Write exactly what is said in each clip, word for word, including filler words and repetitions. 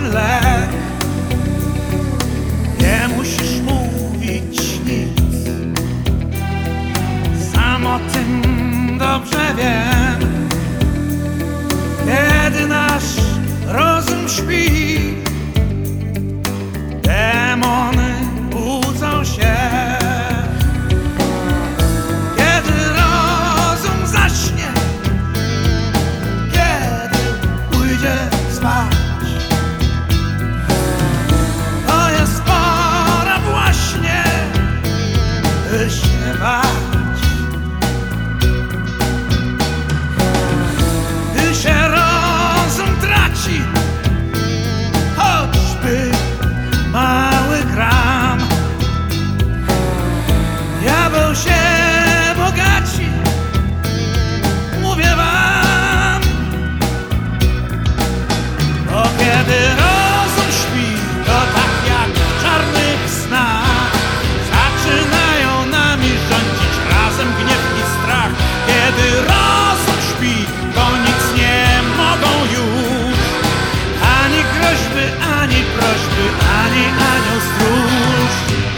lek. Nie musisz mówić nic, sam o tym dobrze wiem. Kiedy nasz rozum śpi, demony budzą się. Kiedy rozum zaśnie, kiedy pójdzie spać, to jest pora właśnie, by się bać. Gdy się rozum traci, choćby mały gram, diabeł się bogaci, mówię wam. Bo kiedy rozum śpi, to tak jak w czarnych snach zaczynają nami rządzić razem gniew i strach. Kiedy rozum śpi, to nic nie mogą już, ani groźby, ani prośby, ani anioł stróż.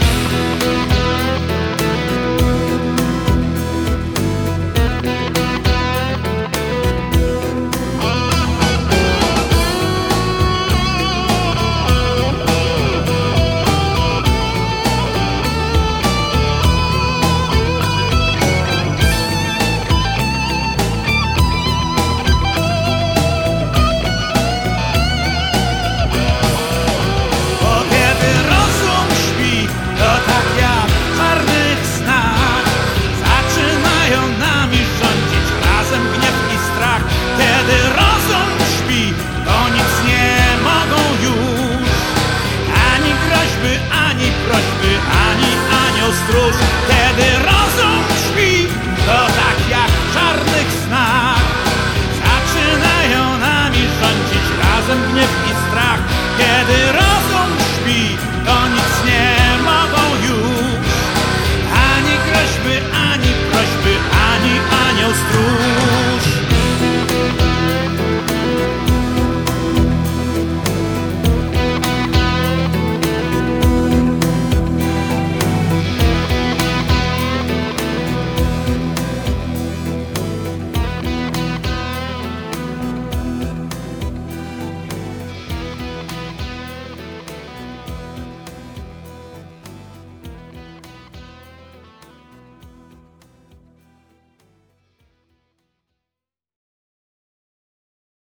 Stróż. Kiedy rozum śpi, to tak jak w czarnych snach zaczynają nami rządzić razem gniew i strach. Kiedy rozum śpi, to nic nie